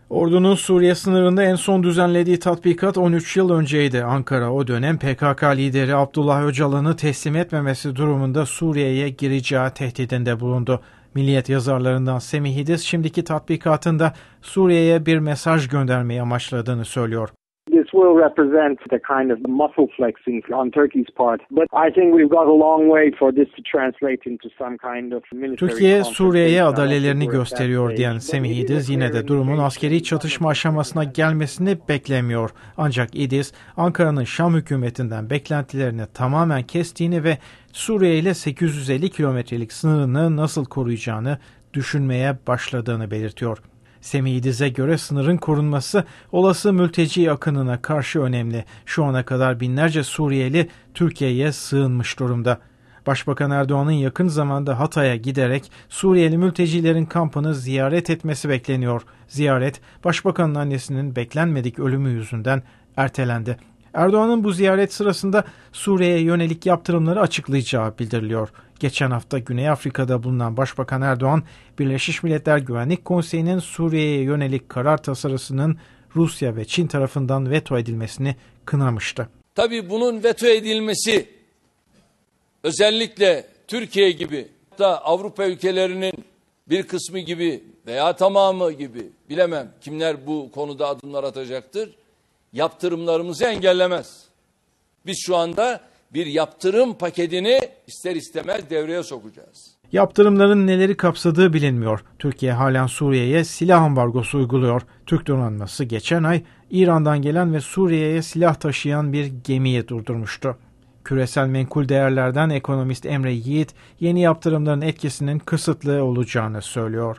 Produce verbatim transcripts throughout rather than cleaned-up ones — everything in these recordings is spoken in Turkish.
Ordunun Suriye sınırında en son düzenlediği tatbikat on üç yıl önceydi. Ankara o dönem P K K lideri Abdullah Öcalan'ı teslim etmemesi durumunda Suriye'ye gireceği tehdidinde bulundu. Milliyet yazarlarından Semih İdiz şimdiki tatbikatında Suriye'ye bir mesaj göndermeyi amaçladığını söylüyor. This will represent the kind of muscle flexing on Turkey's part, but I think we've got a long way for this to translate into some kind of military. Türkiye, Suriye'ye adalelerini gösteriyor diyen Semih İdiz yine de durumun askeri çatışma aşamasına gelmesini beklemiyor. Ancak İdiz, Ankara'nın Şam hükümetinden beklentilerini tamamen kestiğini ve Suriye ile sekiz yüz elli kilometrelik sınırını nasıl koruyacağını düşünmeye başladığını belirtiyor. Semih İdiz'e göre sınırın korunması olası mülteci akınına karşı önemli. Şu ana kadar binlerce Suriyeli Türkiye'ye sığınmış durumda. Başbakan Erdoğan'ın yakın zamanda Hatay'a giderek Suriyeli mültecilerin kampını ziyaret etmesi bekleniyor. Ziyaret, Başbakanın annesinin beklenmedik ölümü yüzünden ertelendi. Erdoğan'ın bu ziyaret sırasında Suriye'ye yönelik yaptırımları açıklayacağı bildiriliyor. Geçen hafta Güney Afrika'da bulunan Başbakan Erdoğan, Birleşmiş Milletler Güvenlik Konseyi'nin Suriye'ye yönelik karar tasarısının Rusya ve Çin tarafından veto edilmesini kınamıştı. Tabii bunun veto edilmesi özellikle Türkiye gibi, hatta Avrupa ülkelerinin bir kısmı gibi veya tamamı gibi, bilemem kimler bu konuda adımlar atacaktır, yaptırımlarımızı engellemez. Biz şu anda bir yaptırım paketini ister istemez devreye sokacağız. Yaptırımların neleri kapsadığı bilinmiyor. Türkiye halen Suriye'ye silah ambargosu uyguluyor. Türk donanması geçen ay İran'dan gelen ve Suriye'ye silah taşıyan bir gemiyi durdurmuştu. Küresel menkul değerlerden ekonomist Emre Yiğit, yeni yaptırımların etkisinin kısıtlı olacağını söylüyor.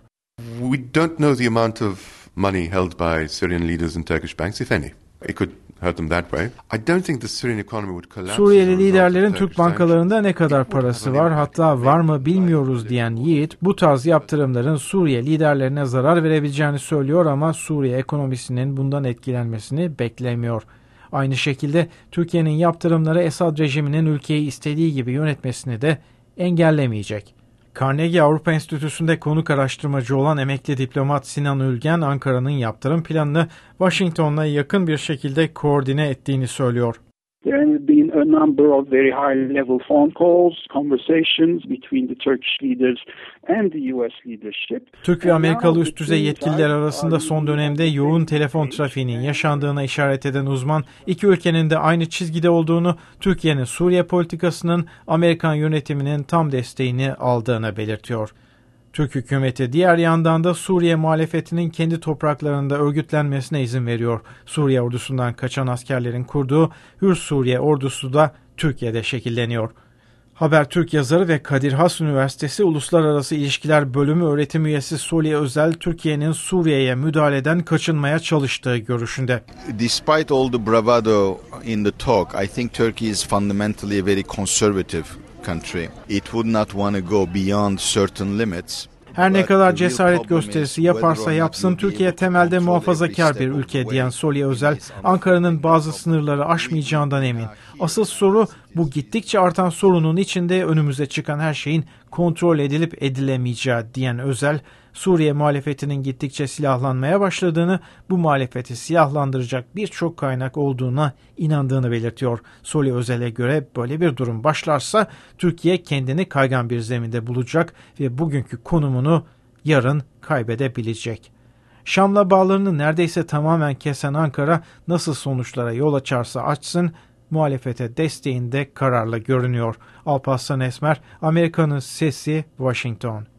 We don't know the amount of money held by Syrian leaders in Turkish banks, if any. It could hurt them that way. I don't think the Syrian economy would collapse. Suriyeli liderlerin Türk bankalarında ne kadar parası var, hatta var mı bilmiyoruz diyen Yiğit, bu tarz yaptırımların Suriye liderlerine zarar verebileceğini söylüyor ama Suriye ekonomisinin bundan etkilenmesini beklemiyor. Aynı şekilde Türkiye'nin yaptırımları Esad rejiminin ülkeyi istediği gibi yönetmesini de engellemeyecek. Carnegie Avrupa Enstitüsü'nde konuk araştırmacı olan emekli diplomat Sinan Ülgen, Ankara'nın yaptırım planını Washington'la yakın bir şekilde koordine ettiğini söylüyor. There have been a number of very high-level phone calls, conversations between the Turkish leaders and the U S leadership. Türk ve Amerikalı üst düzey yetkililer arasında son dönemde yoğun telefon trafiğinin yaşandığına işaret eden uzman, iki ülkenin de aynı çizgide olduğunu, Türkiye'nin Suriye politikasının Amerikan yönetiminin tam desteğini aldığını belirtiyor. Türk hükümeti diğer yandan da Suriye muhalefetinin kendi topraklarında örgütlenmesine izin veriyor. Suriye ordusundan kaçan askerlerin kurduğu Hür Suriye ordusu da Türkiye'de şekilleniyor. Habertürk yazarı ve Kadir Has Üniversitesi Uluslararası İlişkiler Bölümü öğretim üyesi Soliye Özel, Türkiye'nin Suriye'ye müdahaleden kaçınmaya çalıştığı görüşünde. Despite all the bravado in the talk, I think Turkey is fundamentally a very conservative country. It would not want to go beyond certain limits. Her ne kadar cesaret gösterisi yaparsa yapsın, Türkiye temelde muhafazakar bir ülke diyen Soliye Özel, Ankara'nın bazı sınırları aşmayacağından emin. Asıl soru, bu gittikçe artan sorunun içinde önümüze çıkan her şeyin kontrol edilip edilemeyeceği diyen Özel, Suriye muhalefetinin gittikçe silahlanmaya başladığını, bu muhalefeti silahlandıracak birçok kaynak olduğuna inandığını belirtiyor. Soliye Özel'e göre böyle bir durum başlarsa Türkiye kendini kaygan bir zeminde bulacak ve bugünkü konumunu yarın kaybedebilecek. Şam'la bağlarını neredeyse tamamen kesen Ankara nasıl sonuçlara yol açarsa açsın, muhalefete desteğinde kararlı görünüyor. Alparslan Esmer, Amerika'nın Sesi, Washington.